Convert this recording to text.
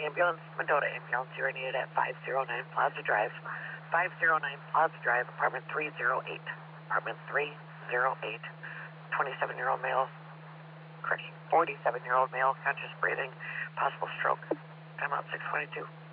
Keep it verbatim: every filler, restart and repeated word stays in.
ambulance, Mendota ambulance. You are needed at five oh nine Plaza Drive. five oh nine Plaza Drive, apartment three oh eight. Apartment three oh eight. twenty-seven-year-old male, correction, forty-seven-year-old male, conscious breathing, possible stroke. Time out six twenty-two.